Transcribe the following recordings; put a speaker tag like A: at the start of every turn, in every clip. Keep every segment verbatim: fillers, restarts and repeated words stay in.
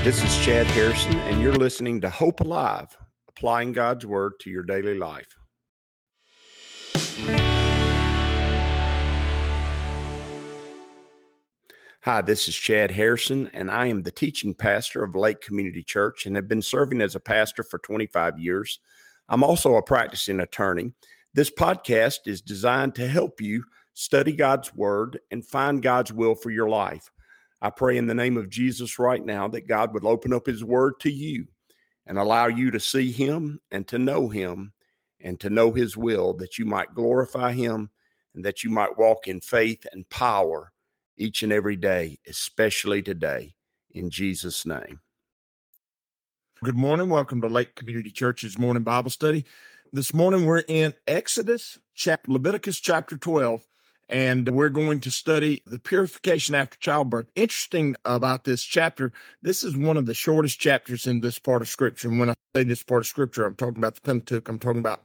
A: This is Chad Harrison, and you're listening to Hope Alive, applying God's Word to your daily life. Hi, this is Chad Harrison, and I am the teaching pastor of Lake Community Church and have been serving as a pastor for twenty-five years. I'm also a practicing attorney. This podcast is designed to help you study God's Word and find God's will for your life. I pray in the name of Jesus right now that God would open up His Word to you and allow you to see Him and to know Him and to know His will, that you might glorify Him and that you might walk in faith and power each and every day, especially today, in Jesus' name.
B: Good morning. Welcome to Lake Community Church's morning Bible study. This morning we're in Exodus, chapter Leviticus chapter twelve, and we're going to study the purification after childbirth. Interesting about this chapter, this is one of the shortest chapters in this part of Scripture. And when I say this part of Scripture, I'm talking about the Pentateuch. I'm talking about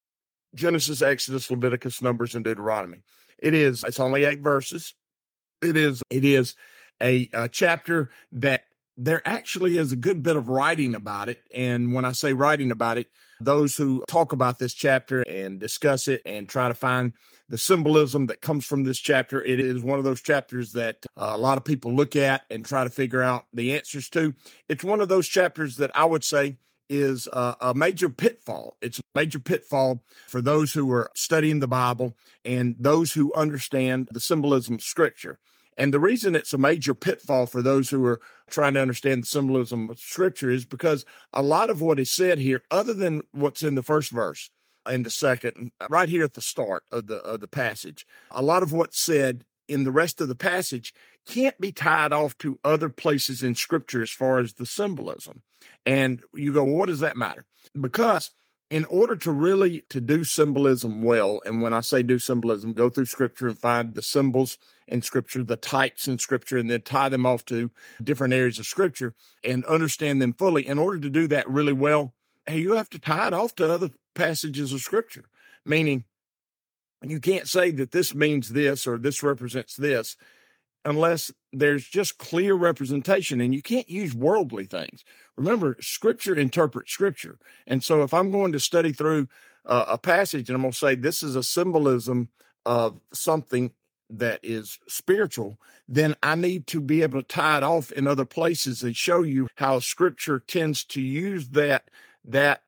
B: Genesis, Exodus, Leviticus, Numbers, and Deuteronomy. It is, it's only eight verses. It is, it is a, a chapter that there actually is a good bit of writing about it. And when I say writing about it, those who talk about this chapter and discuss it and try to find the symbolism that comes from this chapter, it is one of those chapters that uh, a lot of people look at and try to figure out the answers to. It's one of those chapters that I would say is a, a major pitfall. It's a major pitfall for those who are studying the Bible and those who understand the symbolism of Scripture. And the reason it's a major pitfall for those who are trying to understand the symbolism of Scripture is because a lot of what is said here, other than what's in the first verse and the second, right here at the start of the of the passage, a lot of what's said in the rest of the passage can't be tied off to other places in Scripture as far as the symbolism. And you go, well, what does that matter? Because in order to really to do symbolism well, and when I say do symbolism, go through Scripture and find the symbols in Scripture, the types in Scripture, and then tie them off to different areas of Scripture and understand them fully. In order to do that really well, hey, you have to tie it off to other passages of Scripture, meaning you can't say that this means this or this represents this unless there's just clear representation, and you can't use worldly things. Remember, Scripture interprets Scripture. And so if I'm going to study through uh, a passage and I'm going to say this is a symbolism of something that is spiritual, then I need to be able to tie it off in other places and show you how Scripture tends to use that, that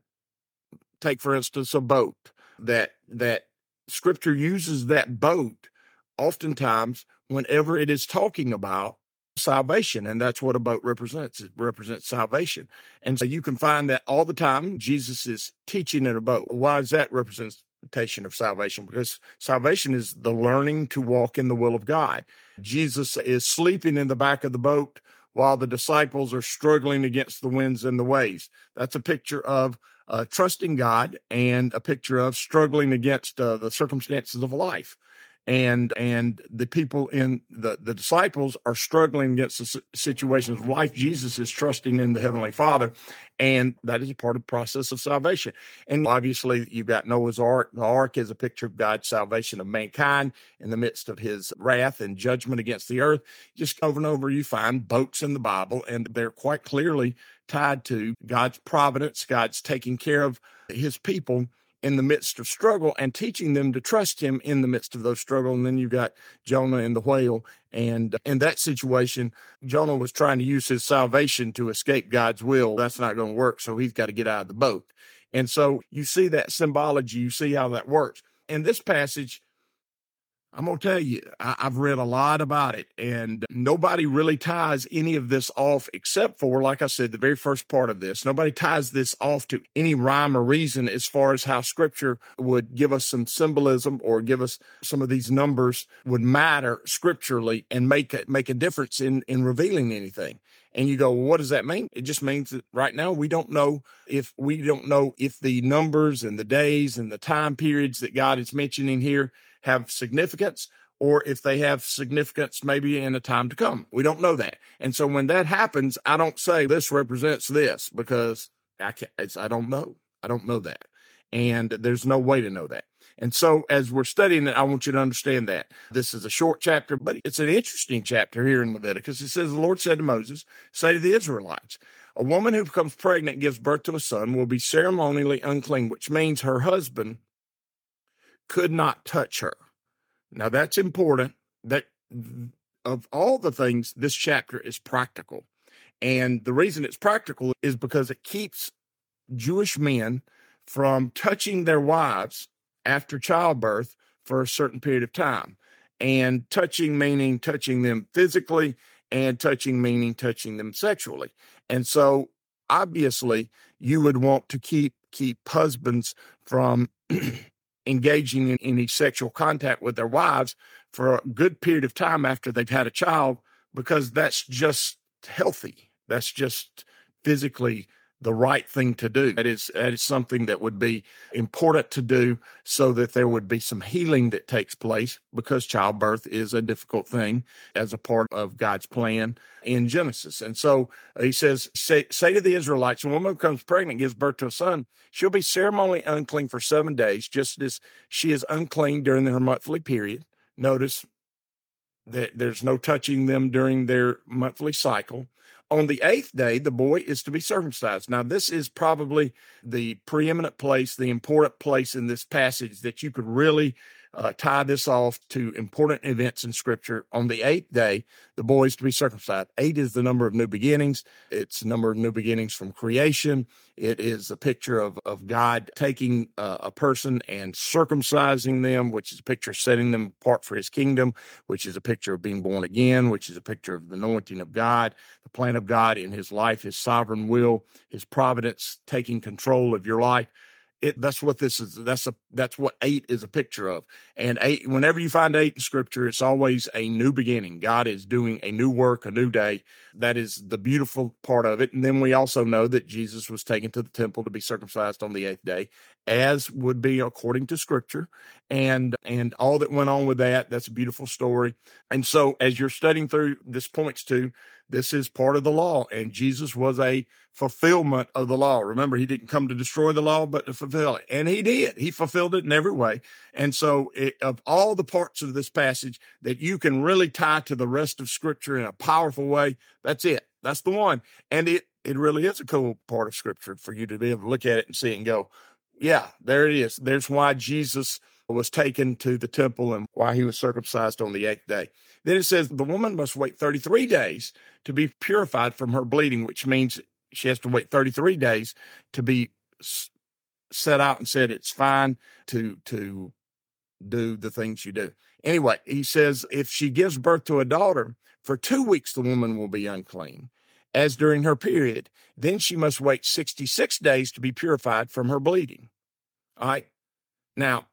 B: take, for instance, a boat, that, that Scripture uses that boat oftentimes whenever it is talking about salvation, and that's what a boat represents. It represents salvation. And so you can find that all the time. Jesus is teaching in a boat. Why is that representation of salvation? Because salvation is the learning to walk in the will of God. Jesus is sleeping in the back of the boat while the disciples are struggling against the winds and the waves. That's a picture of uh, trusting God and a picture of struggling against uh, the circumstances of life. And and the people in the, the disciples are struggling against the situations of life. Jesus is trusting in the Heavenly Father, and that is a part of the process of salvation. And obviously, you've got Noah's Ark. The Ark is a picture of God's salvation of mankind in the midst of His wrath and judgment against the earth. Just over and over, you find boats in the Bible, and they're quite clearly tied to God's providence, God's taking care of His people in the midst of struggle and teaching them to trust Him in the midst of those struggles. And then you've got Jonah and the whale. And in that situation, Jonah was trying to use his salvation to escape God's will. That's not going to work. So he's got to get out of the boat. And so you see that symbology, you see how that works. In this passage, I'm going to tell you, I, I've read a lot about it, and nobody really ties any of this off except for, like I said, the very first part of this. Nobody ties this off to any rhyme or reason as far as how Scripture would give us some symbolism or give us some of these numbers would matter scripturally and make a, make a difference in, in revealing anything. And you go, well, what does that mean? It just means that right now we don't know if we don't know if the numbers and the days and the time periods that God is mentioning here have significance, or if they have significance maybe in a time to come. We don't know that. And so when that happens, I don't say this represents this because I can't, it's, I don't know. I don't know that. And there's no way to know that. And so as we're studying it, I want you to understand that. This is a short chapter, but it's an interesting chapter here in Leviticus. It says, the Lord said to Moses, say to the Israelites, a woman who becomes pregnant and gives birth to a son will be ceremonially unclean, which means her husband could not touch her. Now that's important. That of all the things, this chapter is practical. And the reason it's practical is because it keeps Jewish men from touching their wives after childbirth for a certain period of time. And touching meaning touching them physically, and touching meaning touching them sexually. And so obviously you would want to keep keep husbands from engaging in any sexual contact with their wives for a good period of time after they've had a child, because that's just healthy. That's just physically the right thing to do. That is, that is something that would be important to do so that there would be some healing that takes place, because childbirth is a difficult thing as a part of God's plan in Genesis. And so he says, say, say to the Israelites, when a woman becomes pregnant and gives birth to a son, she'll be ceremonially unclean for seven days, just as she is unclean during her monthly period. Notice that there's no touching them during their monthly cycle. On the eighth day, the boy is to be circumcised. Now, this is probably the preeminent place, the important place in this passage that you could really uh, tie this off to important events in Scripture. On the eighth day, the boy is to be circumcised. Eight is the number of new beginnings. It's the number of new beginnings from creation. It is a picture of, of God taking uh, a person and circumcising them, which is a picture of setting them apart for his kingdom, which is a picture of being born again, which is a picture of the anointing of God, the plan of God in his life, his sovereign will, his providence taking control of your life. It, that's what this is. That's a, that's what eight is a picture of. And eight, whenever you find eight in Scripture, it's always a new beginning. God is doing a new work, a new day. That is the beautiful part of it. And then we also know that Jesus was taken to the temple to be circumcised on the eighth day, as would be according to Scripture, and and all that went on with that. That's a beautiful story. And so as you're studying through, this points to this is part of the law, and Jesus was a fulfillment of the law. Remember, he didn't come to destroy the law, but to fulfill it. And he did. He fulfilled it in every way. And so it, of all the parts of this passage that you can really tie to the rest of Scripture in a powerful way, that's it. That's the one. And it, it really is a cool part of Scripture for you to be able to look at it and see it and go, yeah, there it is. There's why Jesus was taken to the temple and why he was circumcised on the eighth day. Then it says the woman must wait thirty-three days to be purified from her bleeding, which means she has to wait thirty-three days to be set out and said it's fine to, to do the things you do. Anyway, he says if she gives birth to a daughter, for two weeks the woman will be unclean, as during her period. Then she must wait sixty-six days to be purified from her bleeding. All right. Now,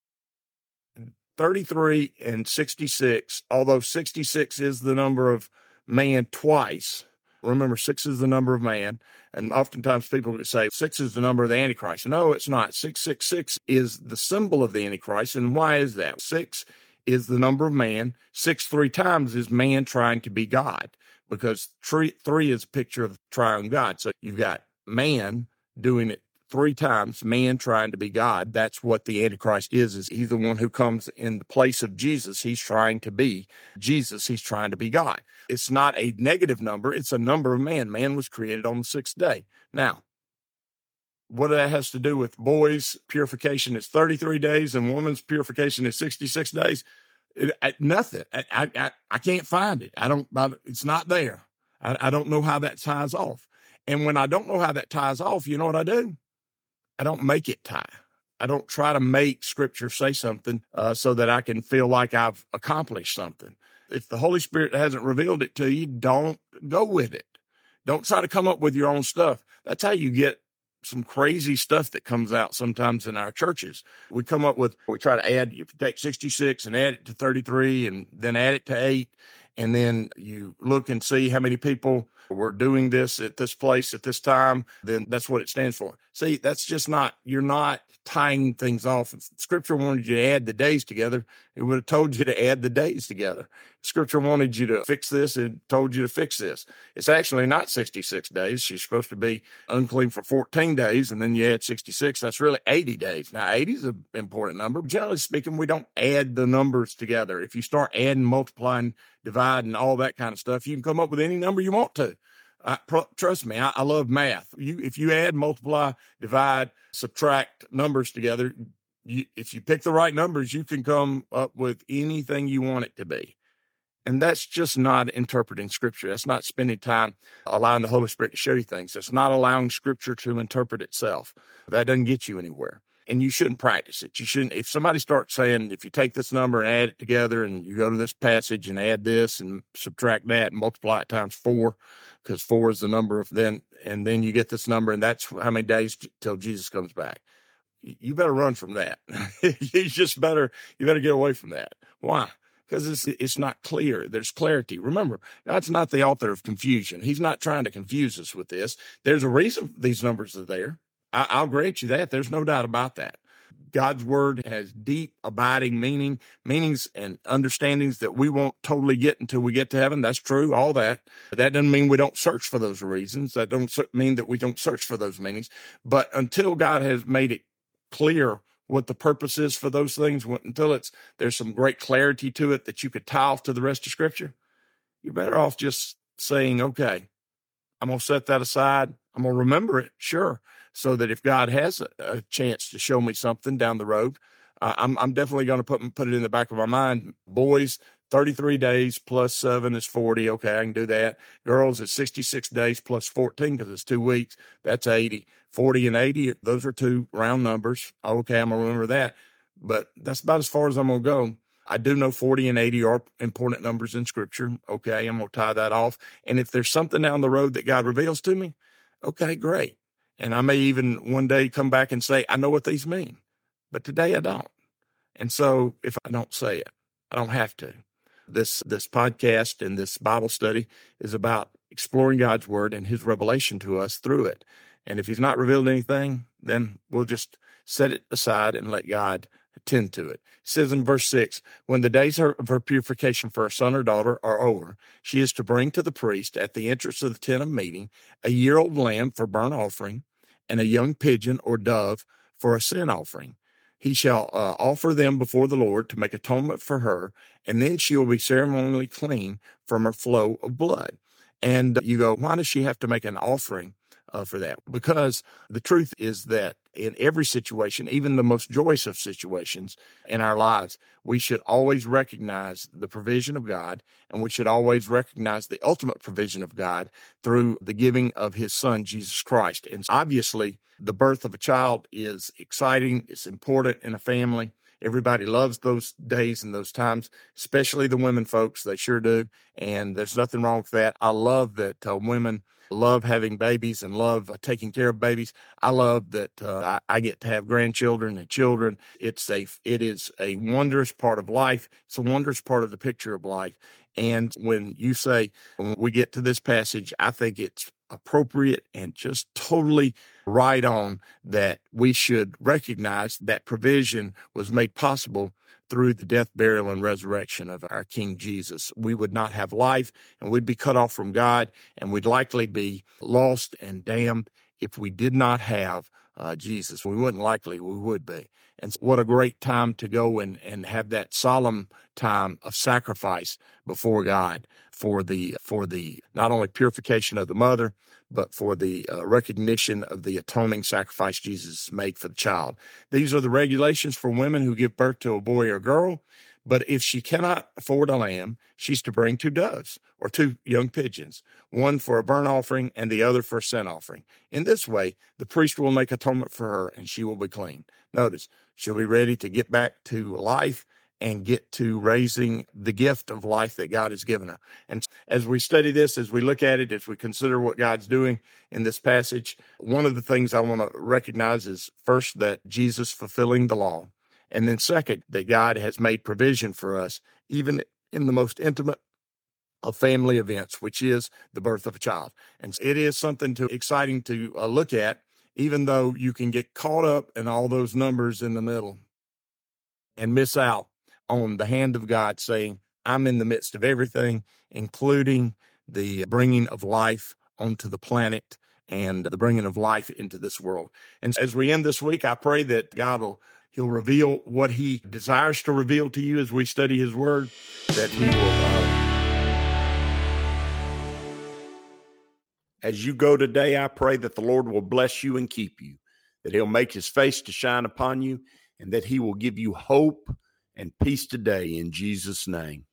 B: thirty-three and sixty-six, although sixty-six is the number of man twice. Remember, six is the number of man. And oftentimes people would say six is the number of the Antichrist. No, it's not. six six six is the symbol of the Antichrist. And why is that? Six is the number of man. Six three times is man trying to be God, because three, three is a picture of the triune God. So you've got man doing it three times, man trying to be God. That's what the Antichrist is, is he's the one who comes in the place of Jesus. He's trying to be Jesus. He's trying to be God. It's not a negative number. It's a number of man. Man was created on the sixth day. Now, what that has to do with boys' purification is thirty-three days and women's purification is sixty-six days. It, I, nothing. I, I, I can't find it. I don't, I, it's not there. I, I don't know how that ties off. And when I don't know how that ties off, you know what I do? I don't make it tie. I don't try to make Scripture say something uh, so that I can feel like I've accomplished something. If the Holy Spirit hasn't revealed it to you, don't go with it. Don't try to come up with your own stuff. That's how you get some crazy stuff that comes out sometimes in our churches. We come up with, we try to add, you take sixty-six and add it to thirty-three and then add it to eight. And then you look and see how many people we're doing this at this place at this time, then that's what it stands for. See, that's just not, you're not tying things off. If Scripture wanted you to add the days together, it would have told you to add the days together. Scripture wanted you to fix this, it told you to fix this. It's actually not sixty-six days. She's supposed to be unclean for fourteen days, and then you add sixty-six. That's really eighty days. Now, eighty is an important number. Generally speaking, we don't add the numbers together. If you start adding, multiplying, dividing, all that kind of stuff, you can come up with any number you want to. Uh, pr- trust me, I, I love math. You, if you add, multiply, divide, subtract numbers together, you, if you pick the right numbers, you can come up with anything you want it to be. And that's just not interpreting Scripture. That's not spending time allowing the Holy Spirit to show you things. That's not allowing Scripture to interpret itself. That doesn't get you anywhere. And you shouldn't practice it. You shouldn't, if somebody starts saying, if you take this number and add it together and you go to this passage and add this and subtract that and multiply it times four, because four is the number of then, and then you get this number and that's how many days till Jesus comes back. You better run from that. You just better, you better get away from that. Why? Because it's, it's not clear. There's clarity. Remember, God's not the author of confusion. He's not trying to confuse us with this. There's a reason these numbers are there. I, I'll grant you that. There's no doubt about that. God's word has deep, abiding meaning, meanings and understandings that we won't totally get until we get to heaven. That's true, all that. But that doesn't mean we don't search for those reasons. That don't mean that we don't search for those meanings. But until God has made it clear what the purpose is for those things, until it's there's some great clarity to it that you could tie off to the rest of Scripture, you're better off just saying, okay, I'm going to set that aside. I'm going to remember it, sure, so that if God has a, a chance to show me something down the road, uh, I'm, I'm definitely going to put put it in the back of my mind. Boys, thirty-three days plus seven is forty. Okay, I can do that. Girls, it's sixty-six days plus fourteen because it's two weeks. That's eighty. forty and eighty, those are two round numbers. Okay, I'm going to remember that. But that's about as far as I'm going to go. I do know forty and eighty are important numbers in Scripture. Okay, I'm going to tie that off. And if there's something down the road that God reveals to me, okay, great. And I may even one day come back and say, I know what these mean. But today I don't. And so if I don't say it, I don't have to. This, this podcast and this Bible study is about exploring God's word and his revelation to us through it. And if he's not revealed anything, then we'll just set it aside and let God attend to it. It says in verse six, when the days of her purification for a son or daughter are over, she is to bring to the priest at the entrance of the tent of meeting a year-old lamb for burnt offering and a young pigeon or dove for a sin offering. He shall uh, offer them before the Lord to make atonement for her, and then she will be ceremonially clean from her flow of blood. And you go, why does she have to make an offering Uh, for that? Because the truth is that in every situation, even the most joyous of situations in our lives, we should always recognize the provision of God, and we should always recognize the ultimate provision of God through the giving of his son, Jesus Christ. And obviously, the birth of a child is exciting. It's important in a family. Everybody loves those days and those times, especially the women folks. They sure do. And there's nothing wrong with that. I love that uh, women love having babies and love uh, taking care of babies. I love that uh, I, I get to have grandchildren and children. It's a, it is a wondrous part of life. It's a wondrous part of the picture of life. And when you say, when we get to this passage, I think it's appropriate and just totally right on that we should recognize that provision was made possible through the death, burial, and resurrection of our King Jesus. We would not have life, and we'd be cut off from God, and we'd likely be lost and damned if we did not have uh, Jesus. We wouldn't likely, we would be. And so what a great time to go and, and have that solemn time of sacrifice before God for the, for the not only purification of the mother, but for the uh, recognition of the atoning sacrifice Jesus made for the child. These are the regulations for women who give birth to a boy or girl. But if she cannot afford a lamb, she's to bring two doves or two young pigeons, one for a burnt offering and the other for a sin offering. In this way, the priest will make atonement for her and she will be clean. Notice, she'll be ready to get back to life and get to raising the gift of life that God has given her. And as we study this, as we look at it, as we consider what God's doing in this passage, one of the things I want to recognize is first that Jesus fulfilling the law. And then second, that God has made provision for us, even in the most intimate of family events, which is the birth of a child. And it is something to exciting to uh, look at, even though you can get caught up in all those numbers in the middle and miss out on the hand of God saying, I'm in the midst of everything, including the bringing of life onto the planet and the bringing of life into this world. And as we end this week, I pray that God will He'll reveal what He desires to reveal to you as we study His Word, that He will. Uh,
A: As you go today, I pray that the Lord will bless you and keep you, that He'll make His face to shine upon you, and that He will give you hope and peace today in Jesus' name.